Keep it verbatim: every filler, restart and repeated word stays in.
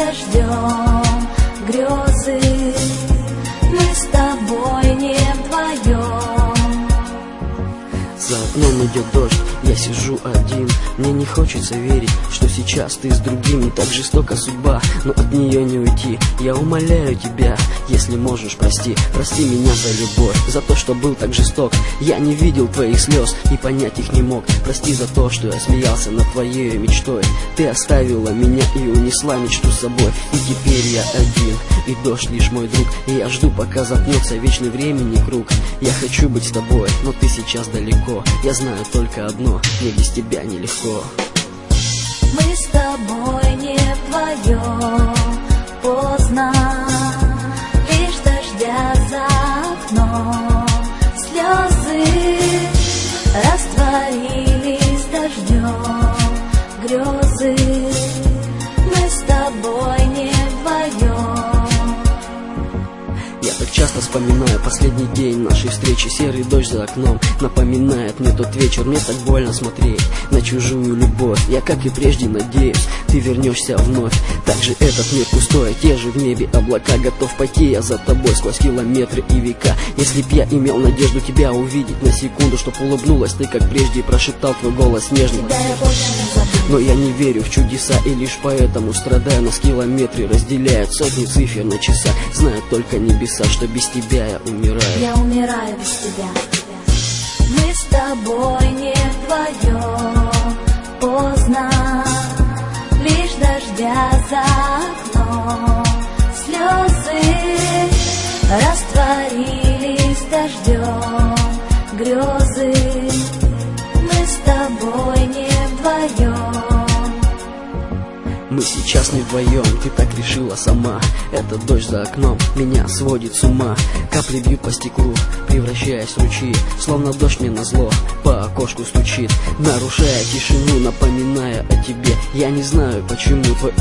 дождем грезы, мы с тобой не вдвоем. За окном идет дождь, я сижу один. Мне не хочется верить, что сейчас ты с другим. Не так жестока судьба, но от нее не уйти. Я умоляю тебя, если можешь, прости. Прости меня за любовь, за то, что был так жесток. Я не видел твоих слез и понять их не мог. Прости за то, что я смеялся над твоей мечтой. Ты оставила меня и унесла мечту с собой. И теперь я один, и дождь лишь мой друг. И я жду, пока замкнется вечный времени круг. Я хочу быть с тобой, но ты сейчас далеко. Я знаю только одно, мне без тебя нелегко. Мы с тобой не вдвоем, поздно, лишь дождя за окном. Слезы растворились дождем грезы, мы с тобой не вдвоем. Я так часто вспоминаю последний день нашей встречи. Серый дождь за окном напоминает мне тот вечер. Мне так больно смотреть на чужую любовь. Я, как и прежде, надеюсь, ты вернешься вновь. Также этот мир пустой, те же в небе облака. Готов пойти я за тобой сквозь километры и века. Если б я имел надежду тебя увидеть на секунду, чтоб улыбнулась ты, как прежде, и прошептал твой голос нежный. Но я не верю в чудеса, и лишь поэтому страдаю. Нас километры разделяют, сотни цифр на часах. Знают только небеса, что без тебя я умираю. Я умираю без тебя. Мы с тобой не вдвоем, поздно, лишь дождя за окном. Слезы растворились дождем грезы, мы с тобой не вдвоем. Мы сейчас не вдвоем, ты так решила сама. Этот дождь за окном меня сводит с ума. Капли бьют по стеклу, превращаясь в ручьи. Словно дождь мне назло по окошку стучит, нарушая тишину, напоминая о тебе. Я не знаю, почему твой